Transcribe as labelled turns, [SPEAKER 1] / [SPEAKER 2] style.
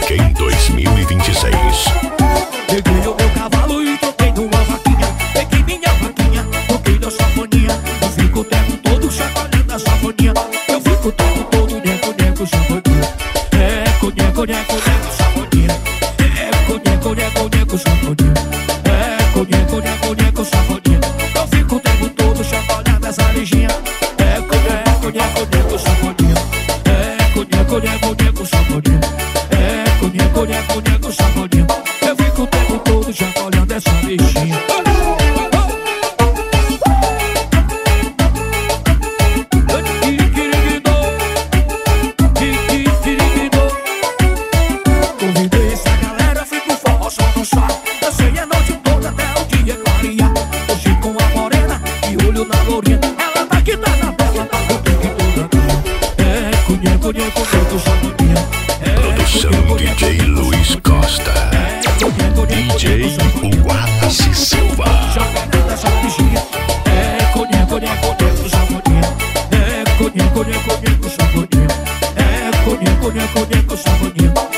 [SPEAKER 1] Music em 2026.
[SPEAKER 2] Peguei o meu cavalo e toquei numa vaquinha. Peguei minha vaquinha, toquei na sanfoninha. Eu fico o tempo todo chacoalhando a sanfoninha. Eu fico o tempo todo neco, neco, sanfoninha. Neco, neco, neco, neco, sanfoninha. Neco, neco, neco, neco, sanfoninha. Neco, neco, neco, neco, sanfoninha. Eu fico o tempo todo chacoalhando essa liginha. Neco, neco, neco, neco, sanfoninha. Neco, neco, neco, neco, sanfoninha. Neco, neco, neco, neco, sanfoninha. Eu fico o tempo todo chacoalhando essa bichinha. Convidei essa galera, fico forró só dançar. Dancei a noite toda até o dia clarear. Hoje com a morena e olho na lourinha. Ela tá que tá na tela, tá o tempo todo. É, conheco, conheco, conheco, sanfoninha.
[SPEAKER 1] Produção DJ Luiz Costa. DJ Wallace Silva.
[SPEAKER 2] Chacoalhando essa bichinha. É, conheco, conheco, conheco, sanfoninha. É, conheco, conheco, conheco, sanfoninha. É, conheco, conheco, conheco, sanfoninha.